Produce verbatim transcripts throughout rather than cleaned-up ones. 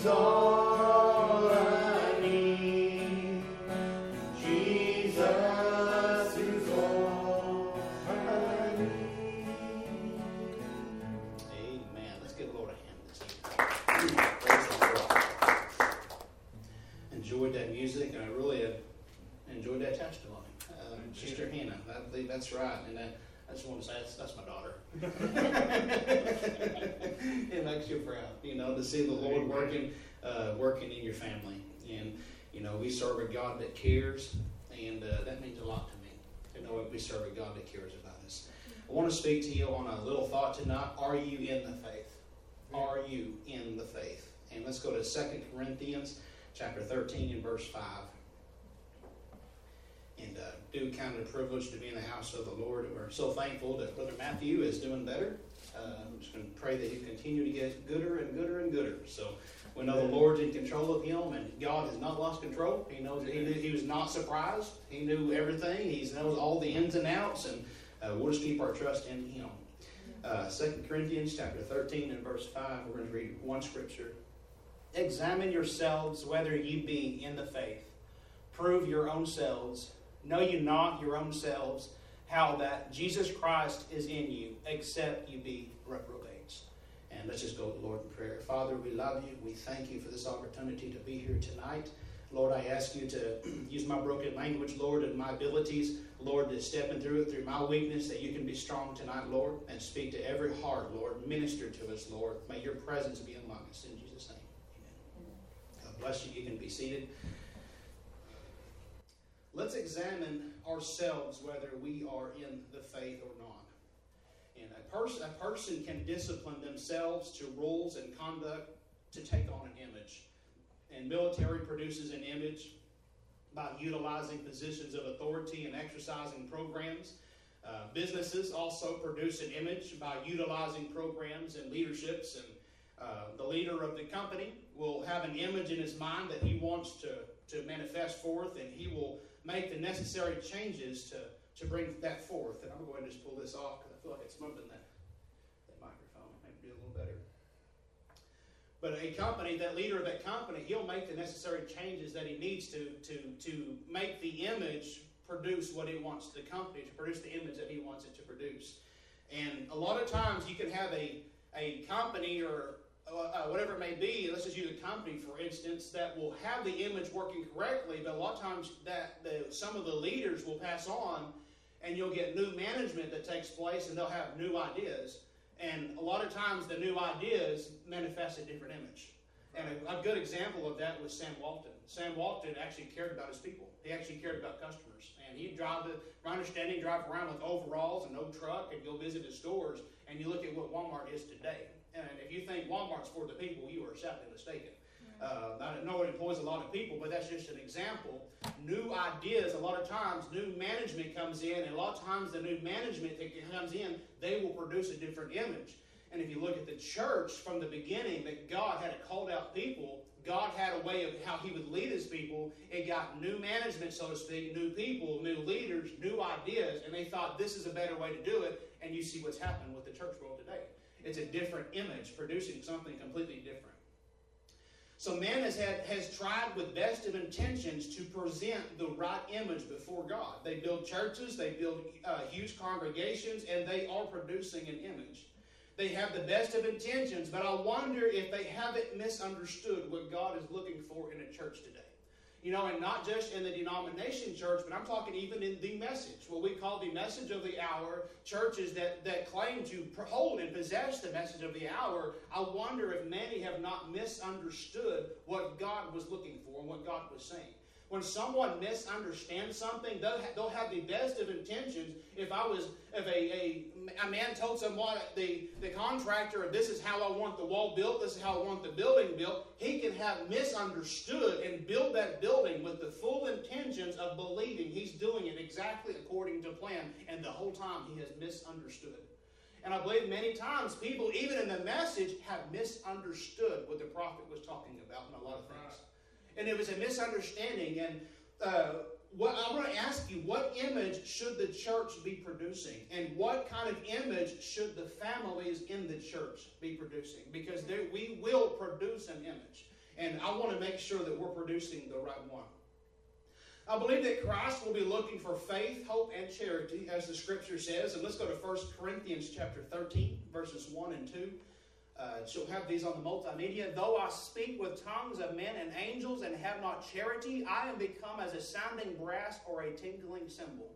all I need. Jesus is all I need. Amen. Let's give the Lord a hand this evening. Praise the Lord. Enjoyed that music, and I really uh, enjoyed that testimony. Uh, Sister Hannah, I believe that's right. And uh, I just want to say that's, that's my daughter. It makes you proud, you know, to see the Lord working, uh, working in your family. And, you know, we serve a God that cares, and uh, that means a lot to me, to know that we serve a God that cares about us. I want to speak to you on a little thought tonight. Are you in the faith? Are you in the faith? And let's go to Second Corinthians chapter thirteen and verse five. And uh, do count it a privilege to be in the house of the Lord. We're so thankful that Brother Matthew is doing better. Uh, I'm just going to pray that he continue to get gooder and gooder and gooder. So we know the Lord's in control of him, and God has not lost control. He knows he knew he was not surprised. He knew everything. He knows all the ins and outs, and uh, we'll just keep our trust in him. Uh, Second Corinthians chapter thirteen and verse five. We're going to read one scripture. Examine yourselves whether ye be in the faith. Prove your own selves. Know you not your own selves how that Jesus Christ is in you, except you be reprobates. And let's just go to the Lord in prayer. Father, we love you. We thank you for this opportunity to be here tonight. Lord, I ask you to use my broken language, Lord, and my abilities, Lord, to step in through it, through my weakness, that you can be strong tonight, Lord, and speak to every heart, Lord. Minister to us, Lord. May your presence be among us. In Jesus' name, amen. God bless you. You can be seated. Let's examine ourselves whether we are in the faith or not. And a, pers- a person can discipline themselves to rules and conduct to take on an image. And military produces an image by utilizing positions of authority and exercising programs. Uh, businesses also produce an image by utilizing programs and leaderships. And uh, the leader of the company will have an image in his mind that he wants to, to manifest forth, and he will make the necessary changes to, to bring that forth. And I'm going to go ahead and just pull this off because I feel like it's moving that, that microphone. Maybe do a little better. But a company, that leader of that company, he'll make the necessary changes that he needs to, to, to make the image produce what he wants the company to produce, the image that he wants it to produce. And a lot of times you can have a, a company or Uh, whatever it may be, let's just use a company, for instance, that will have the image working correctly, but a lot of times that the, some of the leaders will pass on, and you'll get new management that takes place, and they'll have new ideas. And a lot of times the new ideas manifest a different image. And a, a good example of that was Sam Walton. Sam Walton actually cared about his people. He actually cared about customers. And he'd drive, my understanding, drive around with overalls and no truck and go visit the stores, and you look at what Walmart is today. And if you think Walmart's for the people, you are sadly mistaken. Uh, I know it employs a lot of people, but that's just an example. New ideas, a lot of times, new management comes in, and a lot of times the new management that comes in, they will produce a different image. And if you look at the church from the beginning, that God had called out people, God had a way of how he would lead his people. It got new management, so to speak, new people, new leaders, new ideas, and they thought this is a better way to do it, and you see what's happened with the church world today. It's a different image, producing something completely different. So man has had has tried with best of intentions to present the right image before God. They build churches, they build uh, huge congregations, and they are producing an image. They have the best of intentions, but I wonder if they haven't misunderstood what God is looking for in a church today. You know, and not just in the denomination church, but I'm talking even in the message, what we call the message of the hour, churches that, that claim to hold and possess the message of the hour. I wonder if many have not misunderstood what God was looking for and what God was saying. When someone misunderstands something, they'll, ha- they'll have the best of intentions. If I was, if a, a, a man told someone, the, the contractor, this is how I want the wall built, this is how I want the building built, he can have misunderstood and build that building with the full intentions of believing he's doing it exactly according to plan, and the whole time he has misunderstood. And I believe many times people, even in the message, have misunderstood what the prophet was talking about in a lot of things. And it was a misunderstanding. And uh, what I want to ask you, what image should the church be producing? And what kind of image should the families in the church be producing? Because there, we will produce an image. And I want to make sure that we're producing the right one. I believe that Christ will be looking for faith, hope, and charity, as the Scripture says. And let's go to First Corinthians chapter thirteen, verses one and two. Uh, she'll have these on the multimedia. Though I speak with tongues of men and angels and have not charity, I am become as a sounding brass or a tinkling cymbal.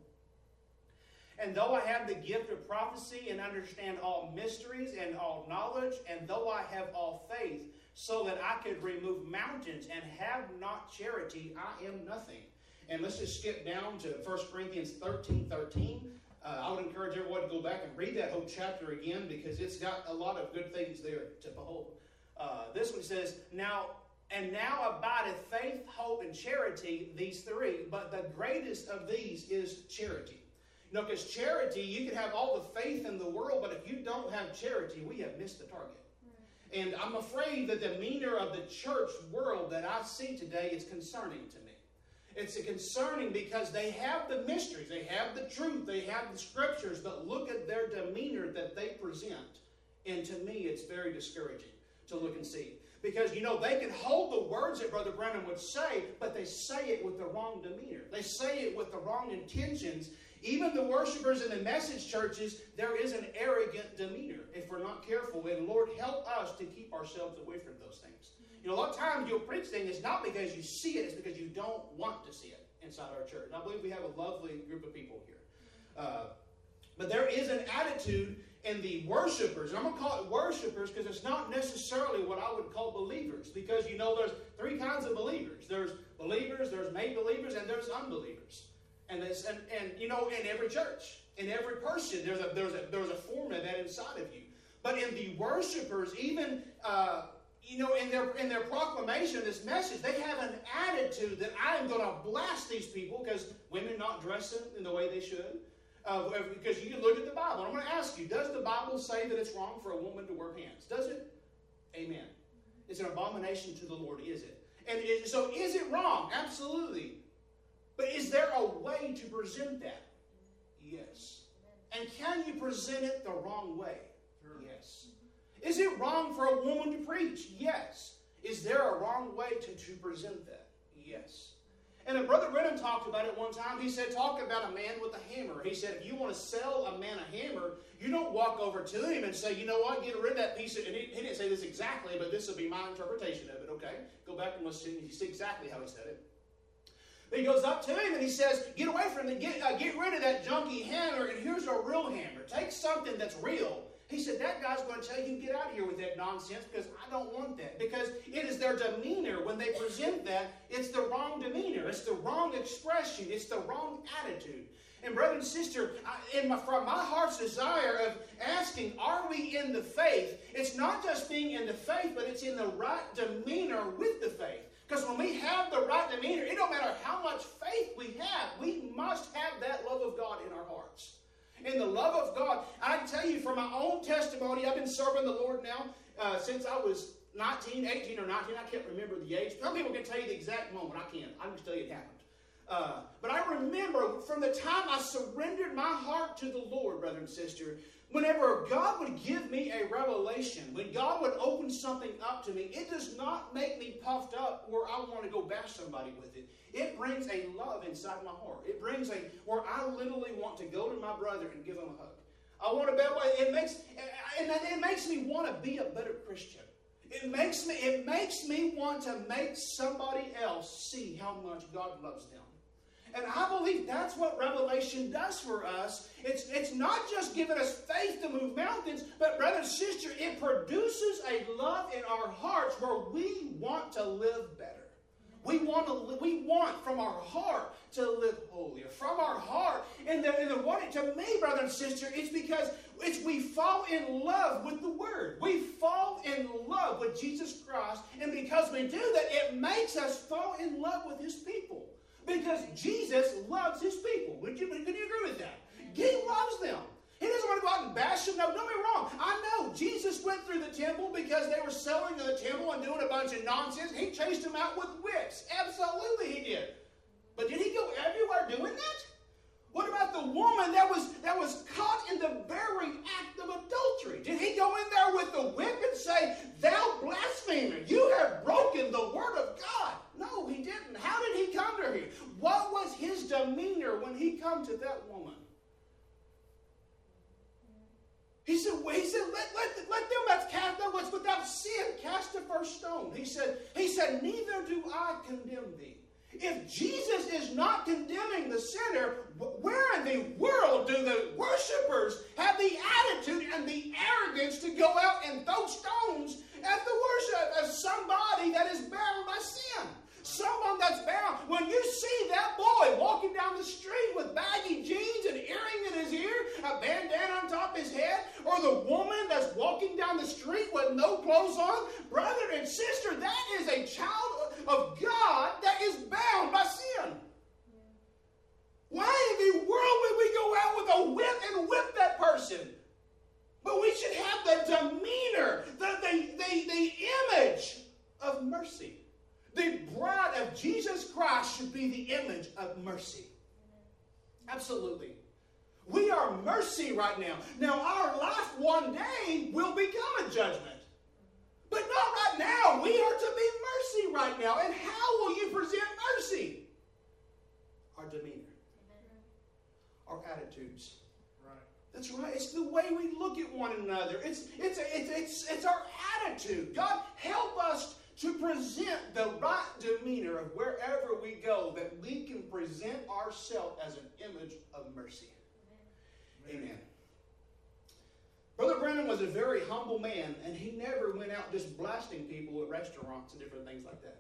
And though I have the gift of prophecy and understand all mysteries and all knowledge, and though I have all faith, so that I could remove mountains and have not charity, I am nothing. And let's just skip down to First Corinthians thirteen thirteen. Uh, I would encourage everyone to go back and read that whole chapter again, because it's got a lot of good things there to behold. Uh, this one says, Now and now abideth faith, hope, and charity, these three, but the greatest of these is charity. You know, because charity, you can have all the faith in the world, but if you don't have charity, we have missed the target. Right. And I'm afraid that the demeanor of the church world that I see today is concerning to me. It's concerning because they have the mysteries, they have the truth, they have the Scriptures, but look at their demeanor that they present. And to me, it's very discouraging to look and see. Because, you know, they can hold the words that Brother Branham would say, but they say it with the wrong demeanor. They say it with the wrong intentions. Even the worshipers in the message churches, there is an arrogant demeanor if we're not careful. And Lord, help us to keep ourselves away from those things. You know, a lot of times you'll preach things, it's not because you see it, it's because you don't want to see it inside our church. And I believe we have a lovely group of people here. Uh, but there is an attitude in the worshipers, and I'm going to call it worshipers because it's not necessarily what I would call believers. Because, you know, there's three kinds of believers. There's believers, there's made believers, and there's unbelievers. And, this, and, and you know, in every church, in every person, there's a, there's a, there's a form of that inside of you. But in the worshipers, even... Uh, You know, in their in their proclamation of this message, they have an attitude that I am going to blast these people because women not dressing in the way they should. Uh, because you can look at the Bible. I'm going to ask you, does the Bible say that it's wrong for a woman to wear pants? Does it? Amen. It's an abomination to the Lord, is it? And it, so is it wrong? Absolutely. But is there a way to present that? Yes. And can you present it the wrong way? Yes. Is it wrong for a woman to preach? Yes. Is there a wrong way to, to present that? Yes. And then Brother Brennan talked about it one time. He said, talk about a man with a hammer. He said, if you want to sell a man a hammer, you don't walk over to him and say, you know what, get rid of that piece of... And he, he didn't say this exactly, but this will be my interpretation of it, okay? Go back and listen. You see exactly how he said it. But he goes up to him and he says, get away from him. Get, uh, get rid of that junky hammer, and here's a real hammer. Take something that's real. He said, that guy's going to tell you, get out of here with that nonsense because I don't want that. Because it is their demeanor. When they present that, it's the wrong demeanor. It's the wrong expression. It's the wrong attitude. And brother and sister, I, in my, from my heart's desire of asking, are we in the faith? It's not just being in the faith, but it's in the right demeanor with the faith. Because when we have the right demeanor, it don't matter how much faith we have, we must have that love of God in our hearts. In the love of God, I can tell you from my own testimony, I've been serving the Lord now uh, since I was nineteen, eighteen or nineteen. I can't remember the age. Some people can tell you the exact moment. I can't. I can just tell you it happened. Uh, but I remember from the time I surrendered my heart to the Lord, brother and sister, whenever God would give me a revelation, when God would open something up to me, it does not make me puffed up where I want to go bash somebody with it. It brings a love inside my heart. It brings a, where I literally want to go to my brother and give him a hug. I want to be, it makes, and it makes me want to be a better Christian. It makes me, it makes me want to make somebody else see how much God loves them. And I believe that's what Revelation does for us. It's, it's not just giving us faith to move mountains, but brother and sister, it produces a love in our hearts where we want to live better. We want to li- we want from our heart to live holier. From our heart. And the, and the what it, to me, brother and sister, it's because it's we fall in love with the Word. We fall in love with Jesus Christ. And because we do that, it makes us fall in love with His people. Because Jesus loves His people. Would you, can you agree with that? He loves them. He doesn't want to go out and bash them. No, don't get me wrong. I know Jesus went through the temple because they were selling in the temple and doing a bunch of nonsense. He chased them out with whips. Absolutely he did. But did he go everywhere doing that? What about the woman that was, that was caught in the very act of adultery? Did he go in there with the whip and say, thou blasphemer, you have broken the word was his demeanor when he come to that woman? He said, well, he said, let, let, let them that's cast that was without sin cast the first stone. He said, he said, neither do I condemn thee. If Jesus is not condemning the sinner, where in the world do the worshipers have the attitude and the arrogance to go out and throw stones at the worship as somebody that is bound by sin? Someone that's bound. When you see that boy walking down the street with baggy jeans and earring in his ear, a bandana on top of his head, or the woman that's walking down the street with no clothes on, brother and sister, that is a child of God that is bound by sin. Why in the world would we go out with a whip and whip that person? But we should have the demeanor, the, the, the, the image of mercy. The bride of Jesus Christ should be the image of mercy. Absolutely. We are mercy right now. Now, our life one day will become a judgment. But not right now. We are to be mercy right now. And how will you present mercy? Our demeanor. Our attitudes. Right. That's right. It's the way we look at one another. It's, it's, it's, it's, it's our attitude. God, help us to present the right demeanor of wherever we go, that we can present ourselves as an image of mercy. Amen. Amen. Brother Brennan was a very humble man, and he never went out just blasting people at restaurants and different things like that.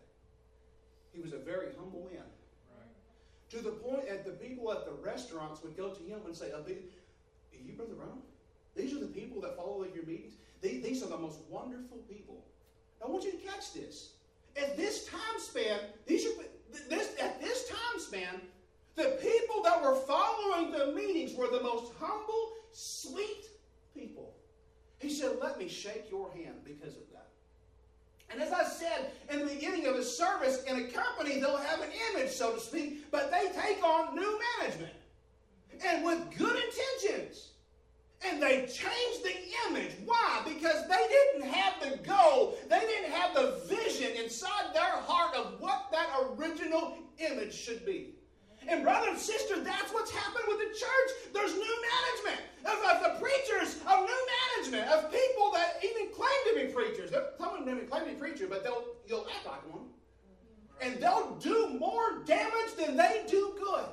He was a very humble man. Right. To the point that the people at the restaurants would go to him and say, "Are you Brother Brennan? These are the people that follow your meetings? These are the most wonderful people." I want you to catch this. At this time span, these are, this, at this time span, the people that were following the meetings were the most humble, sweet people. He said, let me shake your hand because of that. And as I said in the beginning of the service, in a company, they'll have an image, so to speak, but they take on new management. And with good intentions. And they changed the image. Why? Because they didn't have the goal. They didn't have the vision inside their heart of what that original image should be. And brother and sister, that's what's happened with the church. There's new management of, of the preachers, of new management, of people that even claim to be preachers. Some of them even claim to be preachers, but they'll you'll act like one. And they'll do more damage than they do good.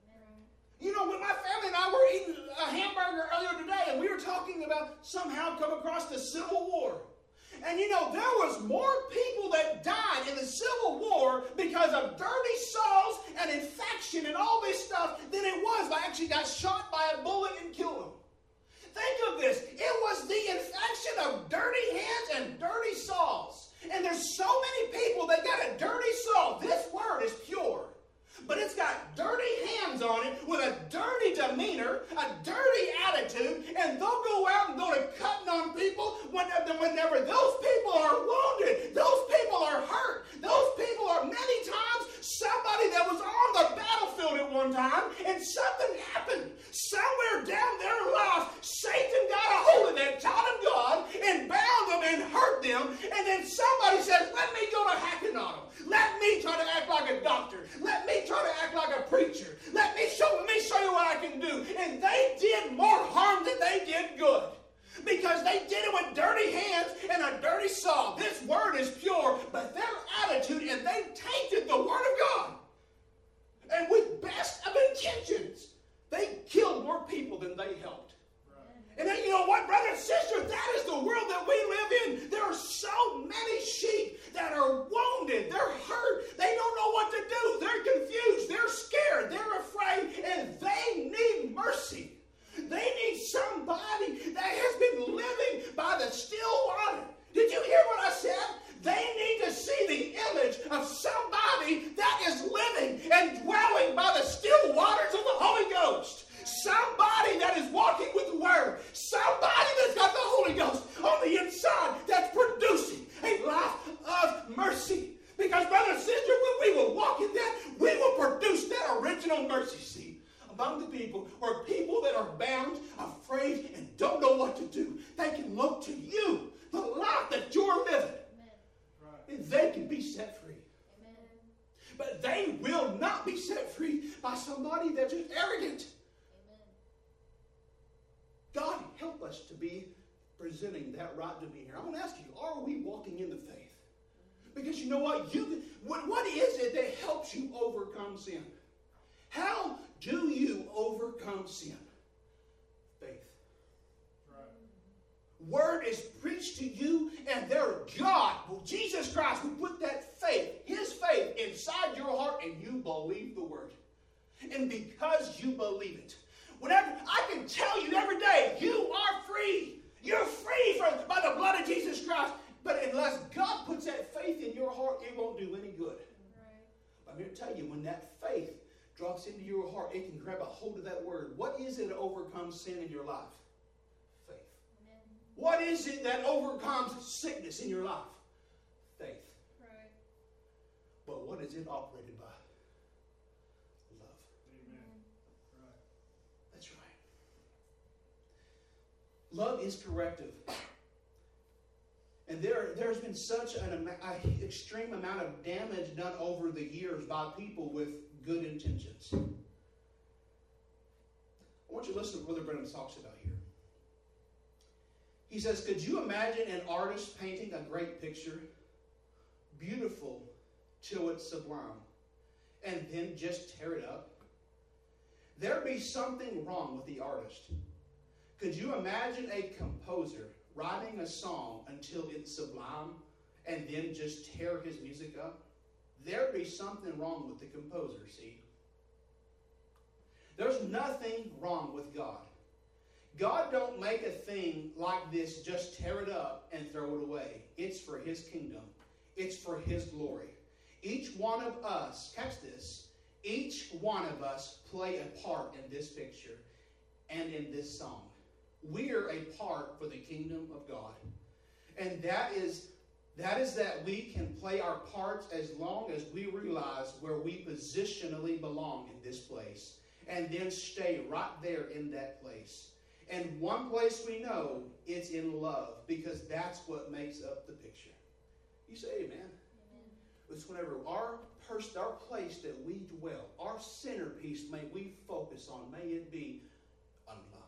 You know, when my family and I were eating a hamburger earlier today, and we were talking about somehow come across the Civil War. And you know, there was more people that died in the Civil War because of dirty saws and infection and all this stuff than it was that actually got shot by a bullet and killed them. Think of this. It was the infection of dirty hands and dirty saws. And there's so many people that got a dirty saw. This word is pure. But it's got dirty hands on it with a dirty demeanor, a dirty attitude, and they'll go out and go to cutting on people whenever, whenever those people are wounded, those people are hurt, those people are many times somebody that was on the battlefield at one time and something happened. Somewhere down their life, Satan got a hold of that child of God and bound them and hurt them, and then somebody says, let me go to hacking on them. Let me try to act like a doctor. Let me try to act like a preacher. Let me show, let me show you what I can do. And they did more harm than they did good. Because they did it with dirty hands and a dirty saw. This word is pure, but their attitude, and they tainted the word of God. And with best of intentions, they killed more people than they helped. And then, you know what, brother and sister, that is the world that we live in. There are so many sheep that are wounded. They're hurt. They don't know what to do. They're confused. They're scared. They're afraid. And they need mercy. They need somebody that has been living by the still water. Did you hear what I said? They need to see the image of somebody that is living and dwelling by the still waters of the Holy Ghost. Somebody that is walking with the Word. Somebody that's got the Holy Ghost on the inside that's producing a life of mercy. Because, brother and sister, when we will walk in that, we will produce that original mercy seat among the people, where people that are bound, afraid, and don't know what to do, they can look to you, the life that you're living, and they can be set free. But they will not be set free by by somebody that's just arrogant. Amen. God, help us to be presenting that right demeanor. I want to ask you, are we walking in the faith? Because you know what? You what, what is it that helps you overcome sin? How do you overcome sin? Faith. Right. Word is preached to you, and there God, Jesus Christ, who put that faith, his faith, inside your heart, and you believe the word. And because you believe it, whenever I can tell you every day, you are free. You're free from, by the blood of Jesus Christ. But unless God puts that faith in your heart, it won't do any good. Right. But I'm here to tell you, when that faith drops into your heart, it can grab a hold of that word. What is it that overcomes sin in your life? Faith. Amen. What is it that overcomes sickness in your life? Faith. Right. But what is it operated by? Love. Amen. Right. That's right. Love is corrective. And there, there's been such an a, extreme amount of damage done over the years by people with good intentions. I want you to listen to what Brother Brennan talks about here. He says, could you imagine an artist painting a great picture, beautiful till it's sublime, and then just tear it up? There'd be something wrong with the artist. Could you imagine a composer writing a song until it's sublime and then just tear his music up? There'd be something wrong with the composer, see? There's nothing wrong with God. God don't make a thing like this, just tear it up and throw it away. It's for his kingdom. It's for his glory. Each one of us, catch this, each one of us play a part in this picture and in this song. We're a part for the kingdom of God. And that is, that is that we can play our parts as long as we realize where we positionally belong in this place. And then stay right there in that place. And one place we know, it's in love. Because that's what makes up the picture. You say amen. Amen. It's whenever our, pers- our place that we dwell, our centerpiece, may we focus on, may it be on love.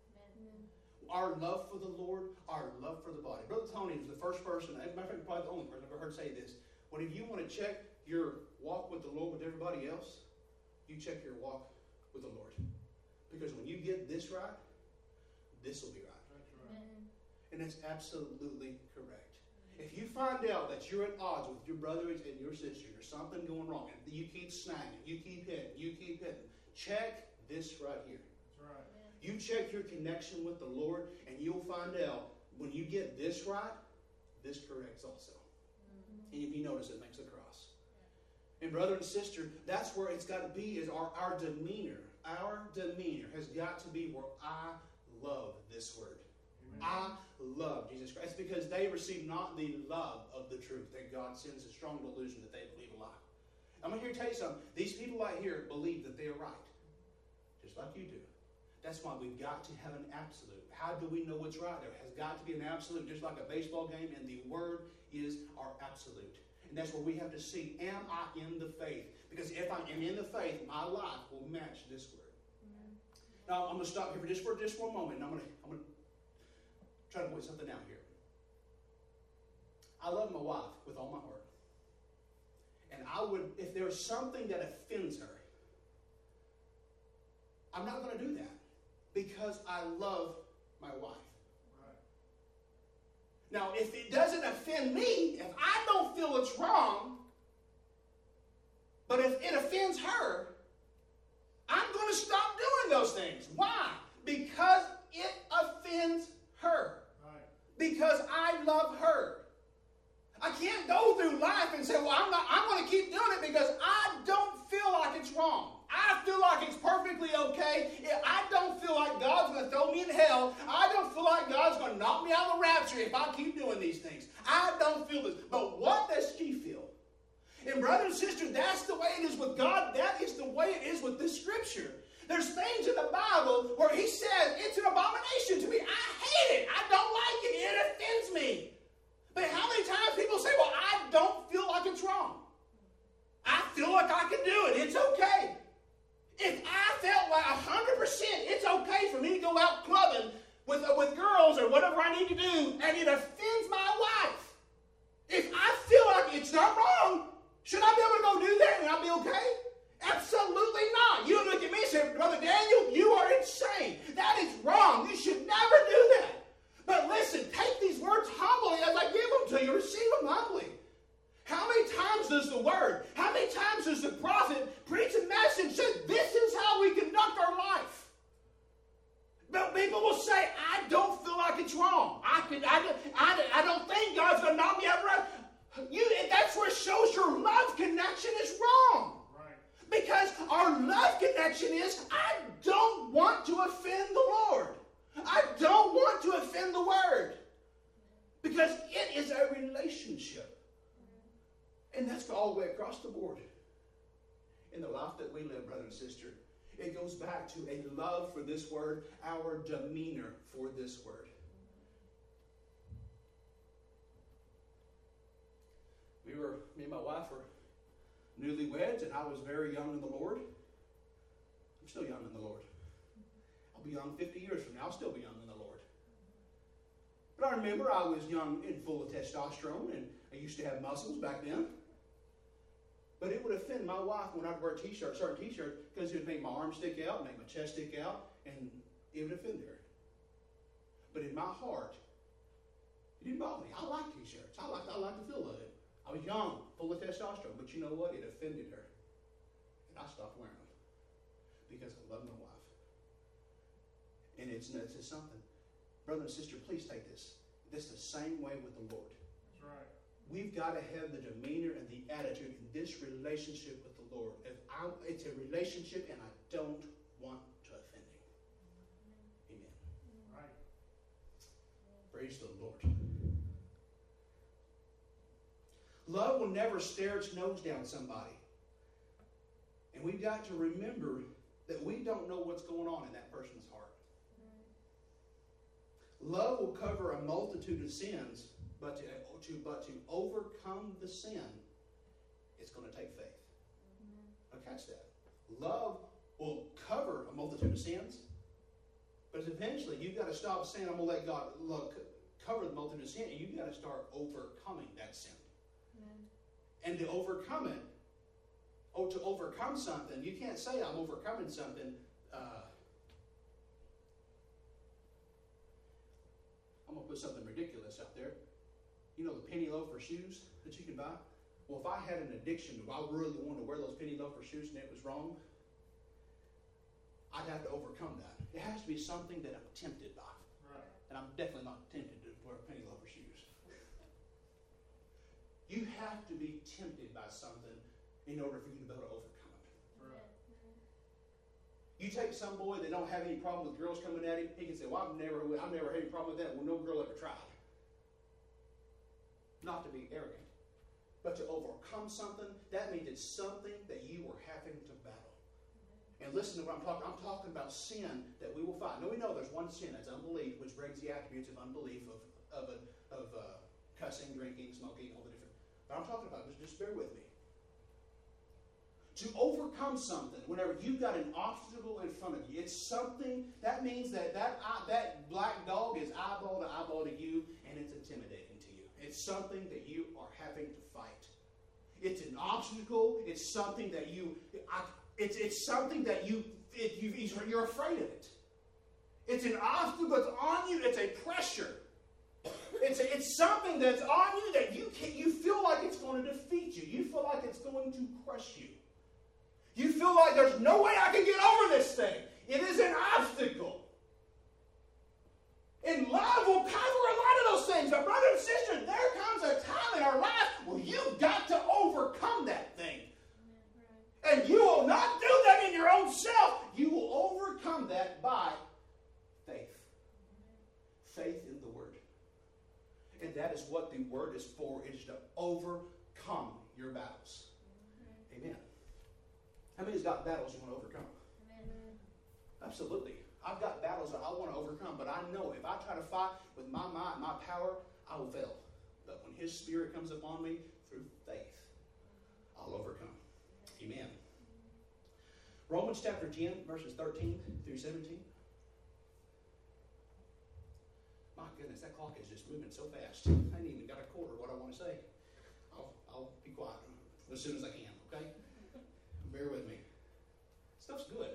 Our love for the Lord, our love for the body. Brother Tony was the first person, as a matter of fact, probably the only person I've ever heard say this. Whenever you want to check your walk with the Lord with everybody else, you check your walk with the Lord. Because when you get this right, this will be right. That's right. Amen. And that's absolutely correct. If you find out that you're at odds with your brothers and your sisters, there's something going wrong, and you keep snagging, you keep hitting, you keep hitting, check this right here. You check your connection with the Lord, and you'll find out when you get this right, this corrects also. Mm-hmm. And if you notice, it makes a cross. Yeah. And brother and sister, that's where it's got to be, is our, our demeanor. Our demeanor has got to be where I love this word. Amen. I love Jesus Christ. It's because they receive not the love of the truth, that God sends a strong delusion that they believe a lie. I'm going to tell you something. These people out here believe that they are right, just like you do. That's why we've got to have an absolute. How do we know what's right? There has got to be an absolute, just like a baseball game, and the word is our absolute. And that's where we have to see, am I in the faith? Because if I am in the faith, my life will match this word. Mm-hmm. Now, I'm going to stop here for just for just one moment, and I'm going to, I'm going to try to point something out here. I love my wife with all my heart. And I would, if there's something that offends her, I'm not going to do that. Because I love my wife. Right. Now, if it doesn't offend me, if I don't feel it's wrong, but if it offends her, I'm going to stop doing those things. Why? Because it offends her. Right. Because I love her. I can't go through life and say, well, I'm not, I'm going to keep doing it because I don't feel like it's wrong. I feel like it's perfectly okay. I don't feel like God's going to throw me in hell. I don't feel like God's going to knock me out of the rapture if I keep doing these things. I don't feel this. But what does she feel? And brother and sister, that's the way it is with God. That is the way it is with this scripture. There's things in the Bible where he says, it's an abomination to me. I hate it. I don't like it. It offends me. But how many times people say, well, I don't feel like it's wrong. I feel like I can do it. It's okay. hundred percent, it's okay for me to go out clubbing with, uh, with girls or whatever I need to do, and it offends my wife. If I feel like it's not wrong, should I be able to go do that and I'll be okay? Absolutely not. You look at me and say, Brother Daniel, you are insane. That is wrong. You should never do that. But listen, take these words humbly as I give them to you. Receive them humbly. How many times does the Word, how many times does the prophet preach a message that this is how we conduct our life? But people will say, I don't feel like it's wrong. I, can, I, I, I don't think God's going to knock me out right. You, that's where it shows your love connection is wrong. Because our love connection is, I don't want to offend the Lord. I don't want to offend the Word. Because it is a relationship. And that's all the way across the board. In the life that we live, brother and sister, it goes back to a love for this Word, our demeanor for this Word. We were, me and my wife were newlyweds, and I was very young in the Lord. I'm still young in the Lord. I'll be young fifty years from now. I'll still be young in the Lord. But I remember I was young and full of testosterone, and I used to have muscles back then. But it would offend my wife when I'd wear a t-shirt, certain t-shirt, because it would make my arms stick out, make my chest stick out, and it would offend her. But in my heart, it didn't bother me. I like t-shirts. I like, I like the feel of it. I was young, full of testosterone, but you know what? It offended her. And I stopped wearing them because I love my wife. And it's, it's just something. Brother and sister, please take this. This is the same way with the Lord. That's right. We've got to have the demeanor and the attitude in this relationship with the Lord. If I, it's a relationship and I don't want to offend Him. Amen. Right. Praise the Lord. Love will never stare its nose down somebody. And we've got to remember that we don't know what's going on in that person's heart. Love will cover a multitude of sins, but to, to, but to overcome the sin, it's going to take faith. Now catch that. Love will cover a multitude of sins, but eventually you've got to stop saying, I'm going to let God love, cover the multitude of sin, and you've got to start overcoming that sin. And to overcome it, or to overcome something, you can't say I'm overcoming something. Uh, I'm going to put something ridiculous out there. You know the penny loafer shoes that you can buy? Well, if I had an addiction, if I really wanted to wear those penny loafer shoes and it was wrong, I'd have to overcome that. It has to be something that I'm tempted by. Right. And I'm definitely not tempted to wear penny loafer shoes. You have to be tempted by something in order for you to be able to overcome it. Right. You take some boy that don't have any problem with girls coming at him, he can say, well, I've never, I've never had any problem with that. Well, no girl ever tried. Not to be arrogant, but to overcome something, that means it's something that you are having to battle. And listen to what I'm talking I'm talking about sin that we will fight. Now, we know there's one sin, that's unbelief, which brings the attributes of unbelief, of, of, a, of uh, cussing, drinking, smoking, all the different. But I'm talking about, just, just bear with me. To overcome something, whenever you've got an obstacle in front of you, it's something, that means that that, eye, that black dog is eyeball to eyeball to you, and it's intimidating to you. It's something that you are having to fight. It's an obstacle. It's something that you, I, it's, it's something that you, it, you, you're afraid of it. It's an obstacle that's on you. It's a pressure. It's, a, it's something that's on you that you can, you feel like it's going to defeat you. You feel like it's going to crush you. You feel like there's no way I can get over this thing. It is an obstacle. And love will cover a lot of those things. But brother and sister, there comes a time in our life where you've got to overcome that thing. And you will not do that in your own self. You will overcome that by faith. Faith in the Word. And that is what the Word is for. It is to overcome your battles. Amen. How many has got battles you want to overcome? Amen. Absolutely. I've got battles that I want to overcome, but I know if I try to fight with my might, my power, I will fail. But when His Spirit comes upon me through faith, I'll overcome. Amen. Romans chapter ten, verses thirteen through seventeen. My goodness, that clock is just moving so fast. I ain't even got a quarter of what I want to say. I'll, I'll be quiet as soon as I can, okay? Bear with me. Stuff's good.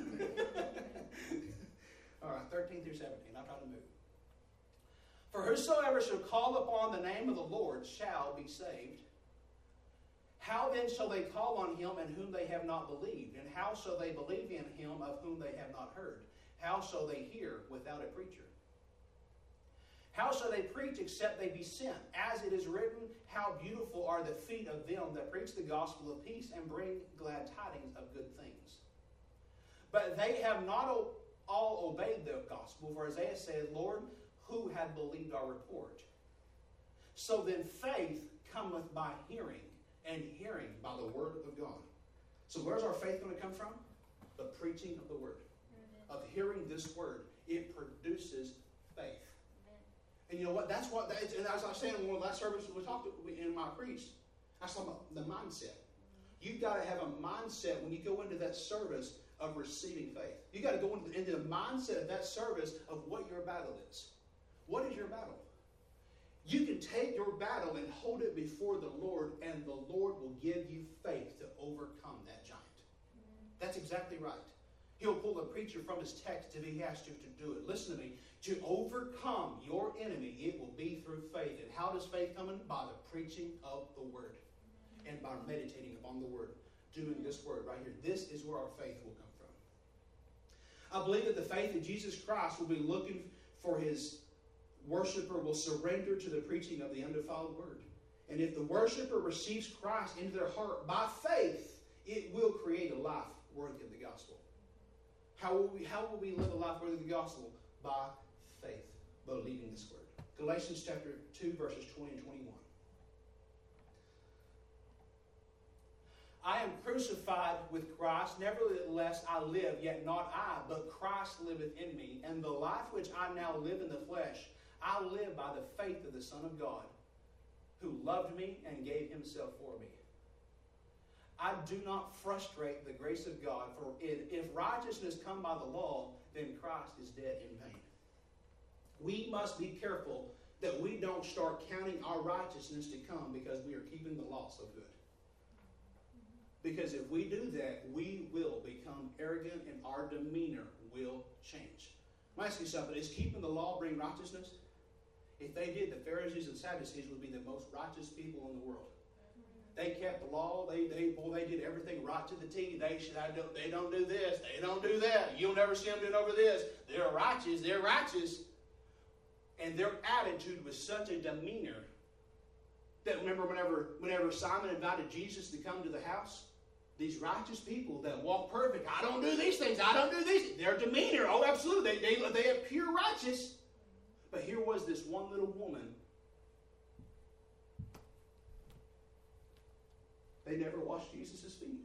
All right, thirteen through seventeen. I'll try to move. For whosoever shall call upon the name of the Lord shall be saved. How then shall they call on him in whom they have not believed? And how shall they believe in him of whom they have not heard? How shall they hear without a preacher? How shall they preach except they be sent? As it is written, how beautiful are the feet of them that preach the gospel of peace and bring glad tidings of good things. But they have not all obeyed the gospel, for Isaiah said, Lord, who hath believed our report? So then faith cometh by hearing, and hearing by the word of God. So where's our faith going to come from? The preaching of the word. Of hearing this word. It produces faith. And you know what? That's what, that is, and as I was saying in one of the last services we talked in my preach, I was talking about the mindset. You've got to have a mindset when you go into that service of receiving faith. You've got to go into, into the mindset of that service of what your battle is. What is your battle? You can take your battle and hold it before the Lord, and the Lord will give you faith to overcome that giant. That's exactly right. He'll pull the preacher from his text if he has to to do it. Listen to me. To overcome your enemy, it will be through faith. And how does faith come in? By the preaching of the word. And by meditating upon the word. Doing this word right here. This is where our faith will come from. I believe that the faith of Jesus Christ will be looking for his worshiper will surrender to the preaching of the undefiled word. And if the worshiper receives Christ into their heart by faith, it will create a life worthy of the gospel. How will we, how will we live a life worthy of the gospel? By faith, believing this word. Galatians chapter two, verses twenty and twenty-one. I am crucified with Christ, nevertheless I live, yet not I, but Christ liveth in me. And the life which I now live in the flesh, I live by the faith of the Son of God, who loved me and gave himself for me. I do not frustrate the grace of God, for if righteousness come by the law, then Christ is dead in vain. We must be careful that we don't start counting our righteousness to come because we are keeping the law so good. Because if we do that, we will become arrogant and our demeanor will change. I'm going to ask you something. Is keeping the law bring righteousness? If they did, the Pharisees and Sadducees would be the most righteous people in the world. They kept the law. They, they, boy, they did everything right to the T. They should. I don't, they don't do this. They don't do that. You'll never see them doing over this. They're righteous. They're righteous. And their attitude was such a demeanor that remember whenever, whenever Simon invited Jesus to come to the house, these righteous people that walk perfect, I don't do these things. I don't do these. Their demeanor, oh, absolutely. They, they, they appear righteous. But here was this one little woman. They never washed Jesus' feet.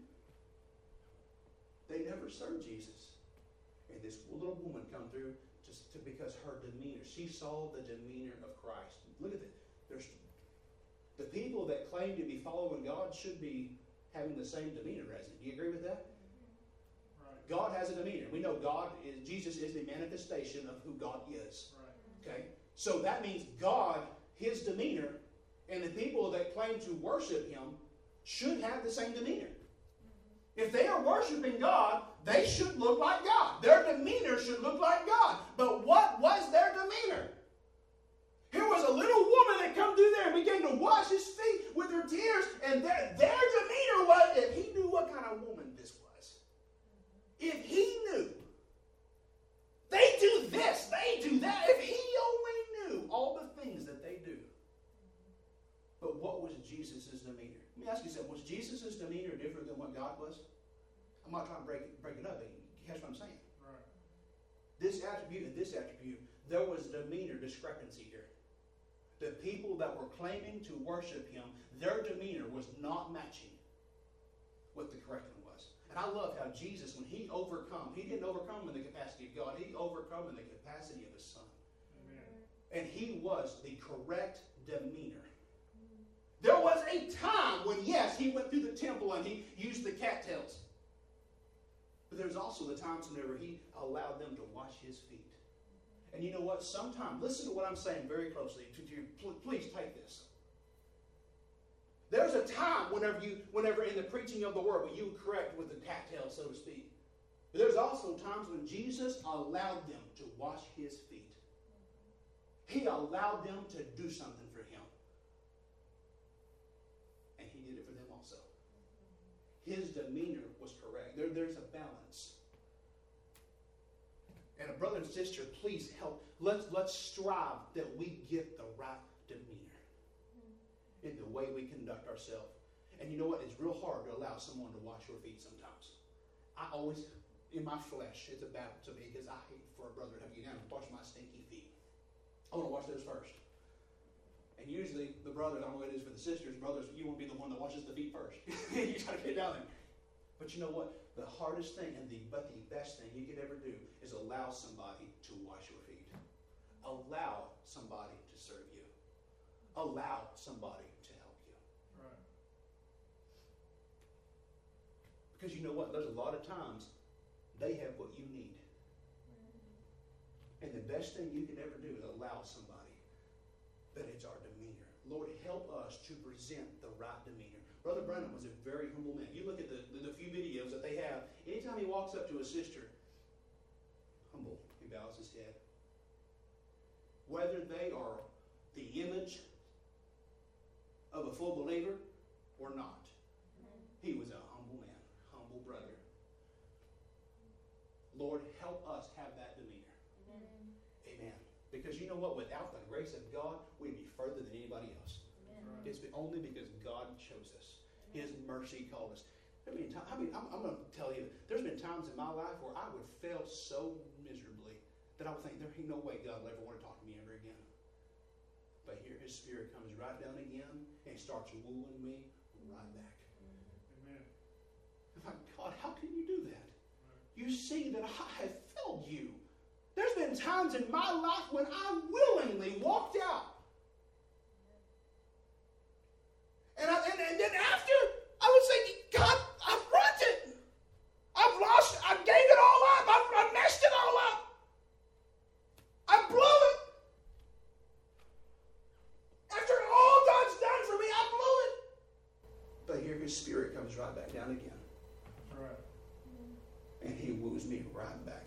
They never served Jesus. And this little woman come through just to, because her demeanor. She saw the demeanor of Christ. Look at it. There's the people that claim to be following God should be having the same demeanor as it. Do you agree with that? Right. God has a demeanor. We know God is Jesus is the manifestation of who God is. Right. Okay? So that means God, his demeanor, and the people that claim to worship him should have the same demeanor. If they are worshiping God, they should look like God. Their demeanor should look like God. But what was their demeanor? Here was a little woman that come through there and began to wash his feet with her tears, and their, their demeanor was, if he knew what kind of woman this was, if he knew, they do this, they do that, if he only knew all the things that they do. But what was Jesus' demeanor? Let me ask you something. Was Jesus' demeanor different than what God was? I'm not trying to break it, break it up, but you catch what I'm saying? Right. This attribute and this attribute, there was demeanor discrepancy here. The people that were claiming to worship him, their demeanor was not matching what the correct one was. And I love how Jesus, when he overcome, he didn't overcome in the capacity of God. He overcome in the capacity of his Son. Amen. And he was the correct demeanor. There was a time when, yes, he went through the temple and he used the cattails. But there's also the times whenever he allowed them to wash his feet. And you know what? Sometimes, listen to what I'm saying very closely. To, to, please take this. There's a time whenever you, whenever in the preaching of the word, when you correct with the cattail, so to speak. But there's also times when Jesus allowed them to wash his feet. He allowed them to do something for him. And he did it for them also. His demeanor was correct. There, there's a balance. And a brother and sister, please help. Let's, let's strive that we get the right demeanor in the way we conduct ourselves. And you know what? It's real hard to allow someone to wash your feet sometimes. I always, in my flesh, it's a battle to me because I hate for a brother to have to get down and wash my stinky feet. I want to wash those first. And usually the brothers, I don't know what it is for the sisters, brothers, you want to be the one that washes the feet first. You got to get down there. But you know what? The hardest thing and the but the best thing you could ever do is allow somebody to wash your feet. Allow somebody to serve you. Allow somebody to help you. Right. Because you know what? There's a lot of times they have what you need. And the best thing you can ever do is allow somebody. But it's our demeanor. Lord, help us to present the right demeanor. Brother Branham was a very humble man. You look at the, the, the few videos that they have. Anytime he walks up to a sister, humble, he bows his head. Whether they are the image of a full believer or not, he was a humble man, humble brother. Lord, help us have that demeanor. Amen. Amen. Because you know what? Without the grace of God, we'd be further than anybody else. Amen. It's only because God chose us. His mercy called us. I mean, I mean I'm, I'm going to tell you, there's been times in my life where I would fail so miserably that I would think, there ain't no way God will ever want to talk to me ever again. But here His Spirit comes right down again and starts wooing me right back. Amen. I'm like, God, how can you do that? You see that I have failed you. There's been times in my life when I willingly walked out. And, I, and, and then after, I would say, God, I've ruined it. I've lost, I gave it all up. I, I messed it all up. I blew it. After all God's done for me, I blew it. But here His Spirit comes right back down again. That's right. And He woos me right back.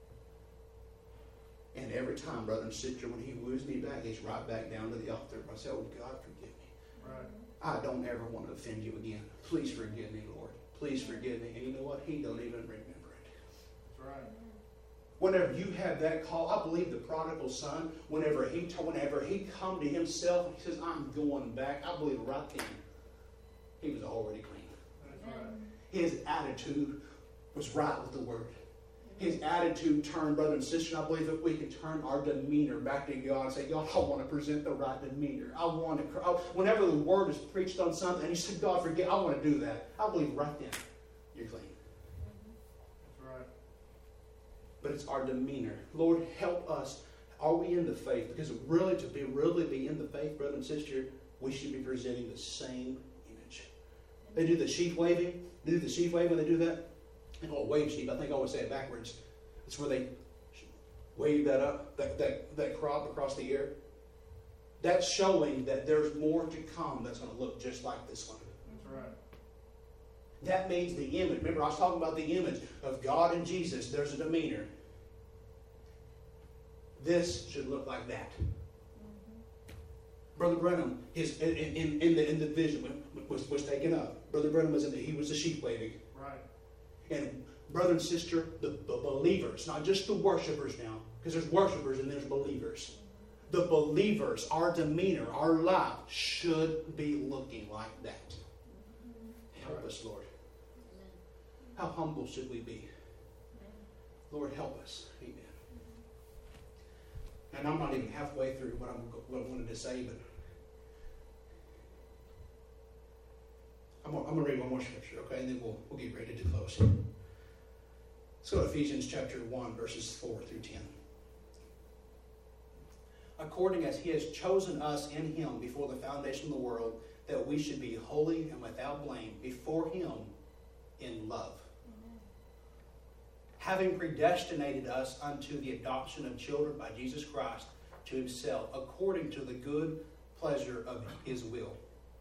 And every time, brother and sister, when He woos me back, He's right back down to the altar. I say, oh, God, forgive me. Right. I don't ever want to offend you again. Please forgive me, Lord. Please forgive me. And you know what? He don't even remember it. That's right. Whenever you have that call, I believe the prodigal son, whenever he whenever he come to himself and he says, I'm going back, I believe right then, he was already clean. That's right. His attitude was right with the Word. His attitude turned, brother and sister, and I believe that we can turn our demeanor back to God and say, God, I want to present the right demeanor. I want to, I, whenever the Word is preached on something, and you say, God, forget, I want to do that. I believe right then, you're clean. That's right. But it's our demeanor. Lord, help us. Are we in the faith? Because really, to be really be in the faith, brother and sister, we should be presenting the same image. They do the sheep waving. They do the sheep waving when they do that. They don't wave sheep. I think I always say it backwards. It's where they wave that up, that, that, that crop across the air. That's showing that there's more to come that's going to look just like this one. That's right. That means the image. Remember, I was talking about the image of God and Jesus. There's a demeanor. This should look like that. Mm-hmm. Brother Branham, his in, in, in the in the vision was, was taken up. Brother Branham was in the, he was the sheep waving. Right. And brother and sister, the, the believers, not just the worshipers now, because there's worshipers and there's believers. The believers, our demeanor, our life should be looking like that. Help us, Lord. How humble should we be? Lord, help us. Amen. And I'm not even halfway through what, I'm, what I wanted to say, but I'm, I'm going to read one more scripture, okay? And then we'll, we'll get ready to close. Let's go to Ephesians chapter one, verses four through ten. According as He has chosen us in Him before the foundation of the world, that we should be holy and without blame before Him in love. having predestinated us unto the adoption of children by Jesus Christ to himself, according to the good pleasure of his will,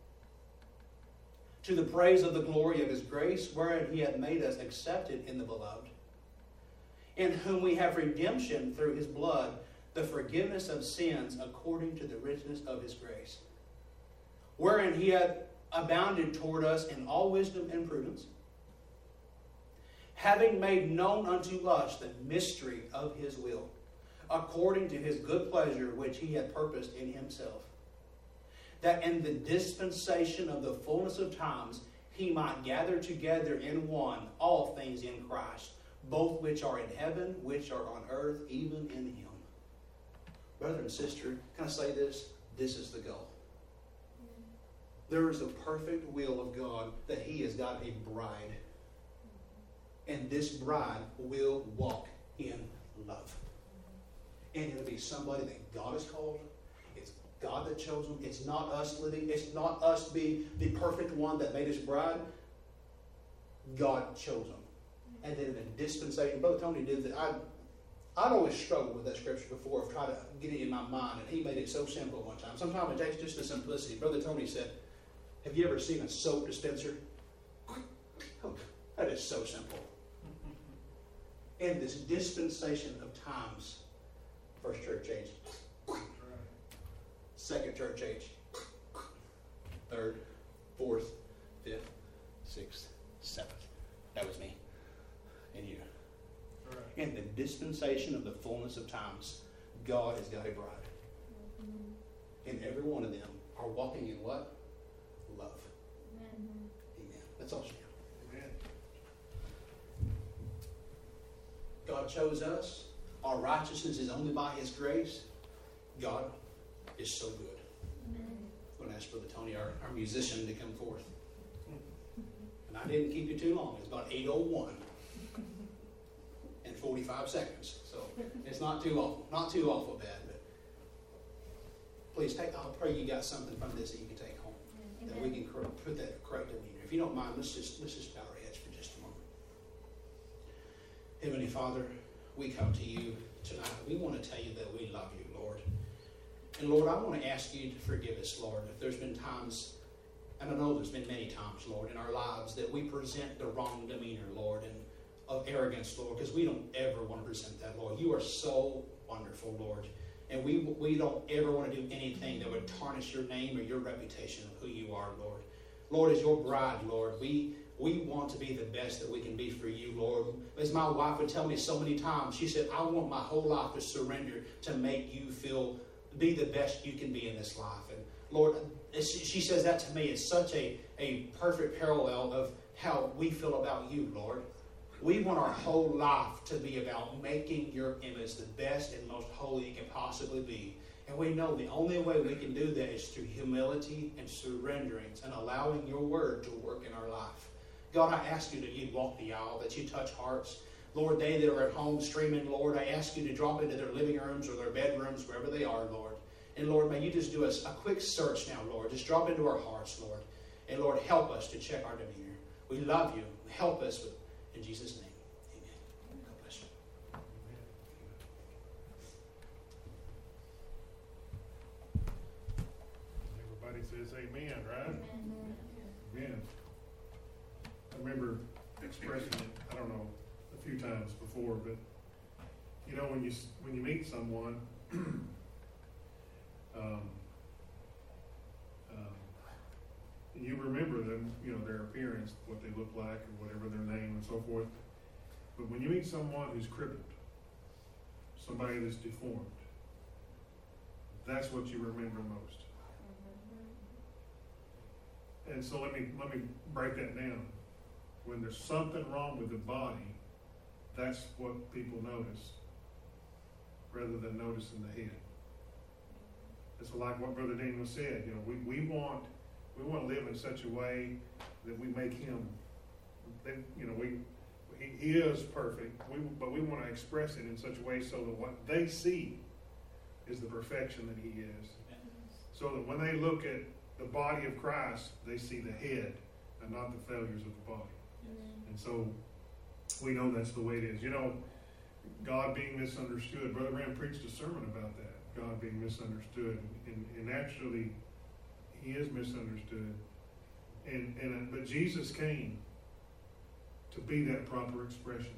to the praise of the glory of his grace, wherein he hath made us accepted in the beloved, in whom we have redemption through his blood, the forgiveness of sins according to the richness of his grace, wherein he hath abounded toward us in all wisdom and prudence, having made known unto us the mystery of his will, according to his good pleasure which he hath purposed in himself, that in the dispensation of the fullness of times he might gather together in one all things in Christ, both which are in heaven, which are on earth, even in him. Brother and sister, can I say this? This is the goal. There is a perfect will of God that he has got a bride. And this bride will walk in love. And it'll be somebody that God has called. It's God that chose them. It's not us living. It's not us being the perfect one that made his bride. God chose them. And then the dispensation, Brother Tony did that. I, I'd always struggled with that scripture before. I've tried to get it in my mind, and he made it so simple one time. Sometimes it takes just the simplicity. Brother Tony said, have you ever seen a soap dispenser? That is so simple. In this dispensation of times, first church age, second church age, third, fourth, fifth, sixth, seventh. That was me. And you. In the dispensation of the fullness of times, God has got a bride. And every one of them are walking in what? Love. Amen. Amen. That's all she has. Amen. God chose us. Our righteousness is only by his grace. God is so good. Amen. I'm going to ask Brother Tony, our, our musician, to come forth. And I didn't keep you too long. It's about eight oh one and forty-five seconds. So it's not too awful. Not too awful bad. But please, take. I'll pray you got something from this that you can take home. Amen. That we can put that correct in here. If you don't mind, let's just, let's just bow our heads for just a moment. Heavenly Father, we come to you tonight. We want to tell you that we love you, Lord. And Lord, I want to ask you to forgive us, Lord, if there's been times, and I know there's been many times, Lord, in our lives that we present the wrong demeanor, Lord, and of arrogance, Lord, because we don't ever want to present that, Lord. You are so wonderful, Lord. And we we don't ever want to do anything that would tarnish your name or your reputation of who you are, Lord. Lord, as your bride, Lord, we we want to be the best that we can be for you, Lord. As my wife would tell me so many times, she said, I want my whole life to surrender to make you feel, be the best you can be in this life. And Lord, she says that to me. It's such a, a perfect parallel of how we feel about you, Lord. We want our whole life to be about making your image the best and most holy it can possibly be. And we know the only way we can do that is through humility and surrenderance and allowing your word to work in our life. God, I ask you that you walk the aisle, that you touch hearts. Lord, they that are at home streaming, Lord, I ask you to drop into their living rooms or their bedrooms, wherever they are, Lord. And Lord, may you just do us a quick search now, Lord. Just drop into our hearts, Lord. And Lord, help us to check our demeanor. We love you. Help us with, in Jesus' name. Amen. God bless you. Everybody says amen, right? Amen. Amen. I remember expressing it, I don't know, a few times before, but you know, when you when you meet someone, um, um, you remember them, you know, their appearance, what they look like, or whatever their name and so forth. But when you meet someone who's crippled, somebody that's deformed, that's what you remember most. And so let me let me break that down. When there's something wrong with the body, that's what people notice, rather than noticing the head. It's like what Brother Daniel said. You know, we, we want we want to live in such a way that we make him. That, you know, we he, he is perfect. We, but we want to express it in such a way so that what they see is the perfection that he is. So that when they look at the body of Christ, they see the head and not the failures of the body. And so we know that's the way it is. You know, God being misunderstood. Brother Graham preached a sermon about that. God being misunderstood, and, and actually, He is misunderstood. And and but Jesus came to be that proper expression.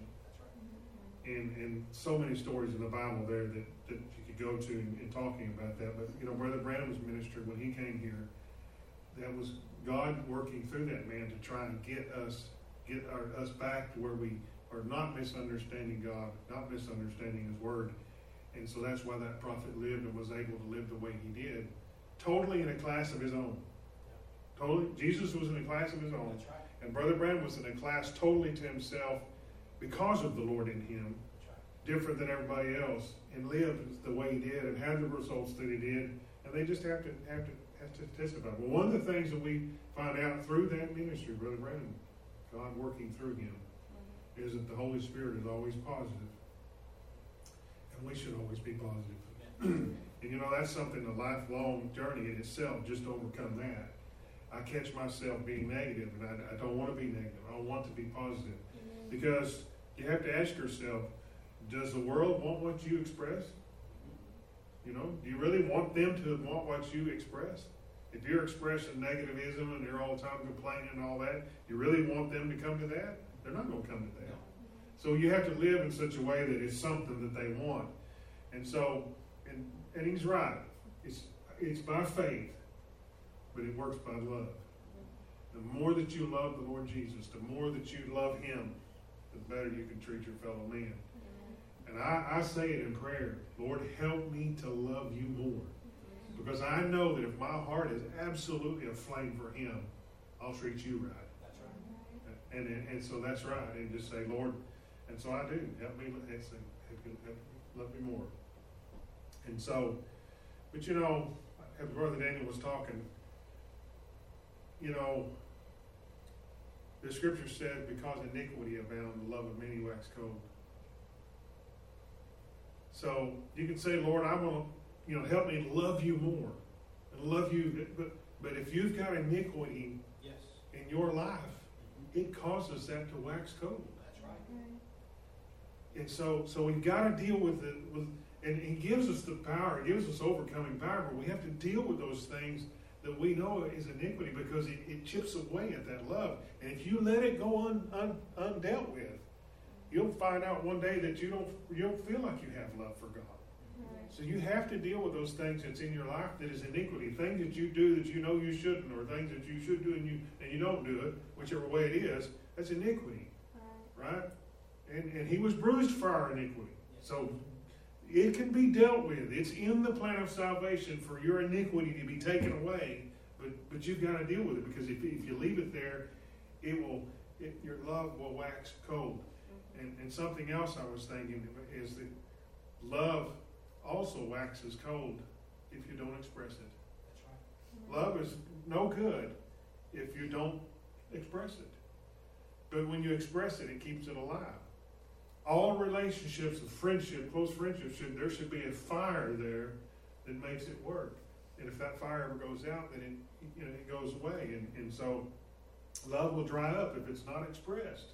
And and so many stories in the Bible there that, that you could go to in, in talking about that. But you know, Brother Branham's minister when he came here, that was God working through that man to try and get us get our, us back to where we are not misunderstanding God, not misunderstanding His Word. And so that's why that prophet lived and was able to live the way he did, totally in a class of his own. Totally, Jesus was in a class of his own, That's right. and Brother Branham was in a class totally to himself because of the Lord in him, different than everybody else, and lived the way he did and had the results that he did. And they just have to have to have to testify. Well, one of the things that we find out through that ministry, Brother Branham, God working through him, is that the Holy Spirit is always positive. And we should always be positive. And you know, that's something, a lifelong journey in itself, just to overcome that. I catch myself being negative, and I, I don't want to be negative. I want to be positive. Mm-hmm. Because you have to ask yourself, does the world want what you express? You know, do you really want them to want what you express? If you're expressing negativism and you're all the time complaining and all that, you really want them to come to that? They're not going to come to that. So you have to live in such a way that it's something that they want. And so, and, and he's right. It's, it's by faith, but it works by love. The more that you love the Lord Jesus, the more that you love Him, the better you can treat your fellow man. And I, I say it in prayer, Lord, help me to love you more. Because I know that if my heart is absolutely aflame for Him, I'll treat you right. That's right. And, and, and so that's right. And just say, Lord, and so I do. Help me, help me, help me love me more. And so, but you know, as Brother Daniel was talking, you know, the scripture says, because iniquity abound, the love of many wax cold. So you can say, Lord, I want to, you know, help me love you more. And love you, but but if you've got iniquity yes. in your life, Mm-hmm. it causes that to wax cold. That's right. And so so we've got to deal with it with and He gives us the power, He gives us overcoming power, but we have to deal with those things that we know is iniquity, because it, it chips away at that love. And if you let it go un, un, undealt with, you'll find out one day that you don't you don't feel like you have love for God. So you have to deal with those things that's in your life that is iniquity, things that you do that you know you shouldn't, or things that you should do and you and you don't do it, whichever way it is. That's iniquity, right? And and He was bruised for our iniquity, so it can be dealt with. It's in the plan of salvation for your iniquity to be taken away, but but you've got to deal with it, because if if you leave it there, it will it, your love will wax cold. And and something else I was thinking is that love also waxes cold if you don't express it. That's right. Love is no good if you don't express it. But when you express it, it keeps it alive. All relationships of friendship, close friendships, should, there should be a fire there that makes it work. And if that fire ever goes out, then it, you know, it goes away. And, and so love will dry up if it's not expressed.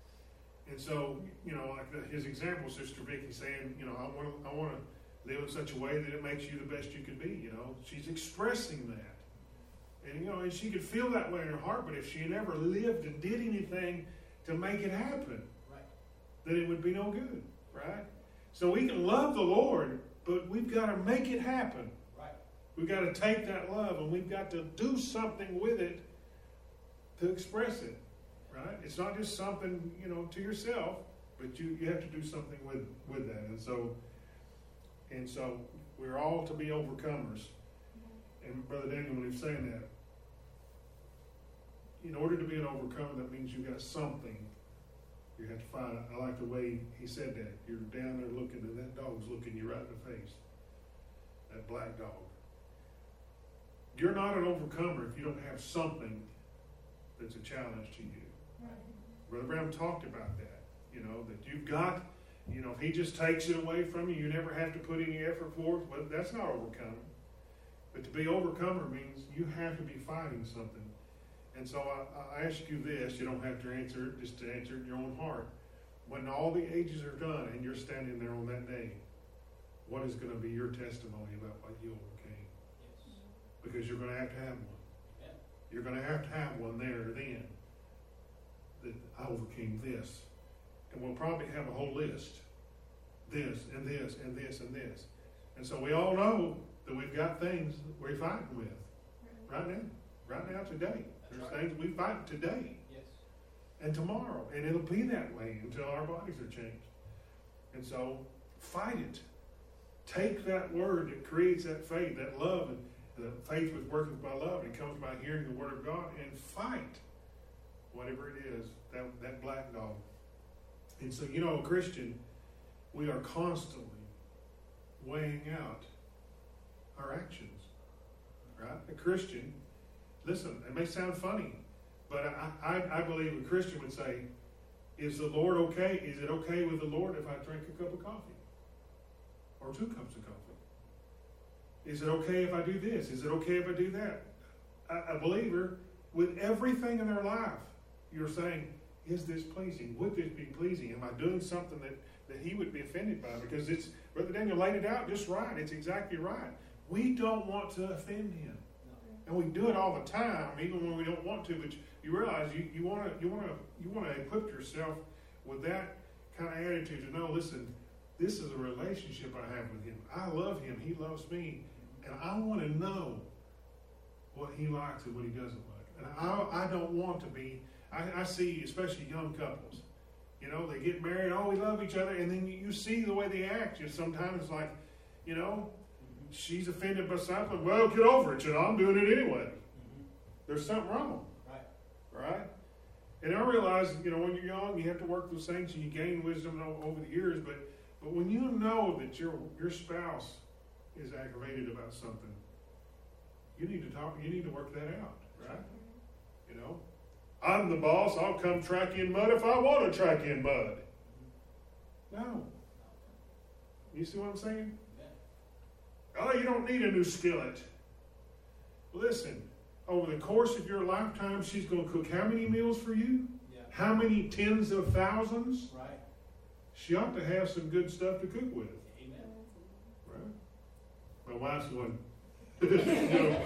And so, you know, like the, his example, Sister Vicky saying, you know, I want to I want to live in such a way that it makes you the best you can be, you know. She's expressing that. And, you know, and she could feel that way in her heart, but if she never lived and did anything to make it happen, Right. then it would be no good, right? So we can love the Lord, but we've got to make it happen. Right. We've got to take that love and we've got to do something with it to express it, right? It's not just something, you know, to yourself, but you, you have to do something with, with that. And so, and so we're all to be overcomers. And Brother Daniel, when he was saying that, in order to be an overcomer, that means you've got something you have to find. I like the way he said that. You're down there looking, and that dog's looking you right in the face. That black dog. You're not an overcomer if you don't have something that's a challenge to you. Right. Brother Branham talked about that. You know, that you've got, you know, if he just takes it away from you, you never have to put any effort forth. But that's not overcoming. But to be overcomer means you have to be fighting something. And so I, I ask you this, you don't have to answer it, just to answer it in your own heart. when all the ages are done and you're standing there on that day, what is going to be your testimony about what you overcame? Yes. Because you're going to have to have one. Yeah. You're going to have to have one there then. That I overcame this. And we'll probably have a whole list. This and this and this and this. And so we all know that we've got things we're fighting with right now. Right now, today. There's That's right. things we fight today Yes. and tomorrow. And it'll be that way until our bodies are changed. And so fight it. Take that word that creates that faith, that love, and the faith with working by love, and it comes by hearing the word of God, and fight whatever it is, that, that black dog. And so, you know, a Christian, we are constantly weighing out our actions, right? A Christian, listen, it may sound funny, but I, I, I believe a Christian would say, is the Lord okay? Is it okay with the Lord if I drink a cup of coffee? Or two cups of coffee? Is it okay if I do this? Is it okay if I do that? A, a believer, with everything in their life, you're saying, is this pleasing? Would this be pleasing? Am I doing something that, that he would be offended by? Because it's, Brother Daniel laid it out just right. It's exactly right. We don't want to offend him. And we do it all the time, even when we don't want to, but you, you realize you, you want to you want to you want to equip yourself with that kind of attitude to know, listen, this is a relationship I have with him. I love him. He loves me. And I want to know what he likes and what he doesn't like. And I, I don't want to be, I, I see, especially young couples, you know, they get married, oh, we love each other, and then you, you see the way they act. You sometimes it's like, you know, she's offended by something, well, get over it, you know, I'm doing it anyway. Mm-hmm. There's something wrong. Right. Right? And I realize, you know, when you're young, you have to work those things and you gain wisdom over the years, but But when you know that your your spouse is aggravated about something, you need to talk. You need to work that out, right? You know, I'm the boss. I'll come track in mud if I want to track in mud. No. You see what I'm saying? Yeah. Oh, you don't need a new skillet. Listen, over the course of your lifetime, she's going to cook how many meals for you? Yeah. How many tens of thousands? Right. She ought to have some good stuff to cook with. Amen. Right? My wife's one. You know.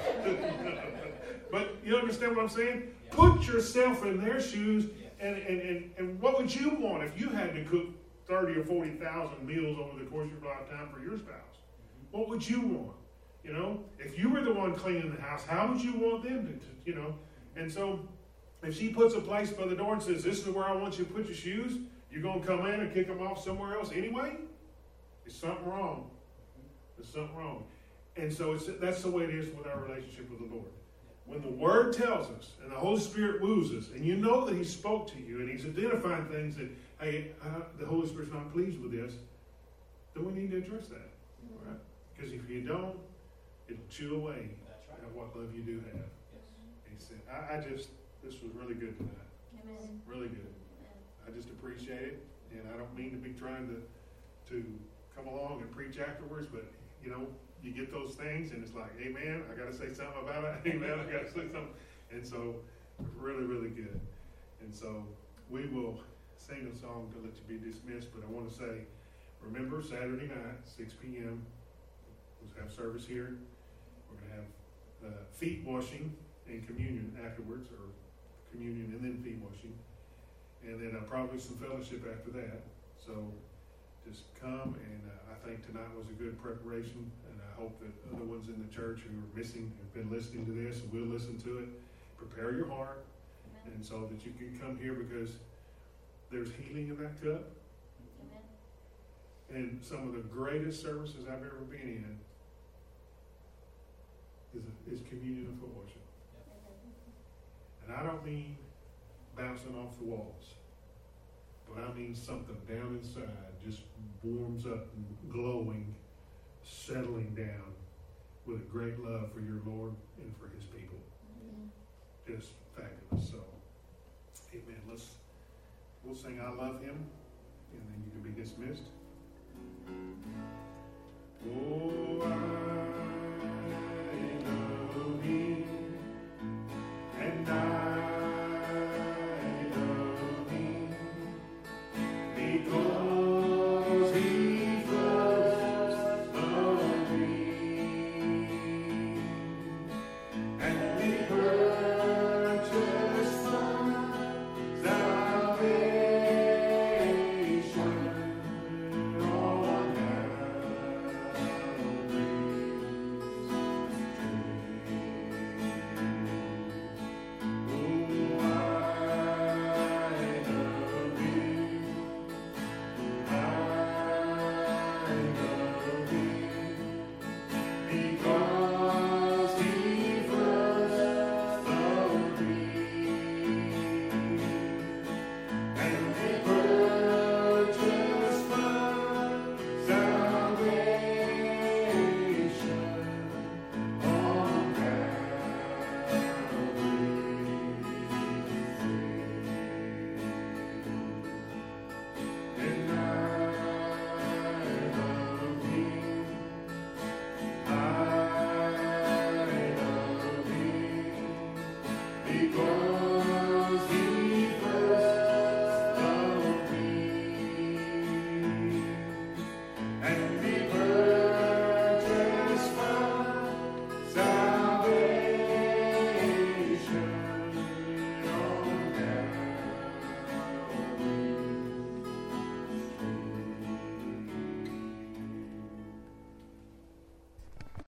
But you understand what I'm saying? Yeah. Put yourself in their shoes, Yes. and, and, and, and what would you want if you had to cook thirty or forty thousand meals over the course of your lifetime for your spouse? Mm-hmm. What would you want? You know, if you were the one cleaning the house, how would you want them to, to you know? And so, if she puts a place by the door and says, "This is where I want you to put your shoes," you're going to come in and kick them off somewhere else anyway? There's something wrong. There's something wrong. And so it's, that's the way it is with our relationship with the Lord. When the Word tells us and the Holy Spirit woos us, and you know that He spoke to you and He's identifying things that, hey, uh, the Holy Spirit's not pleased with this, then we need to address that. Right? Because if you don't, it'll chew away That's right. at what love you do have. Yes. He said, I, I just, this was really good tonight. Amen. Really good. I just appreciate it, and I don't mean to be trying to to come along and preach afterwards, but you know, you get those things, and it's like, amen, I got to say something about it. Amen, I got to say something. And so, really, really good. And so, we will sing a song to let you be dismissed, but I want to say, remember Saturday night, six p.m. We'll have service here. We're going to have uh, feet washing and communion afterwards, or communion and then feet washing. And then uh, probably some fellowship after that. So just come, and uh, I think tonight was a good preparation, and I hope that other ones in the church who are missing have been listening to this and will listen to it. Prepare your heart, Amen. and so that you can come here, because there's healing in that cup. Amen. And some of the greatest services I've ever been in is, a, is communion and foot washing. And I don't mean bouncing off the walls, but I mean something down inside just warms up and glowing, settling down with a great love for your Lord and for His people. Amen. Just fabulous. So, amen. Let's, we'll sing I Love Him, and then you can be dismissed. Oh, I love Him, and I He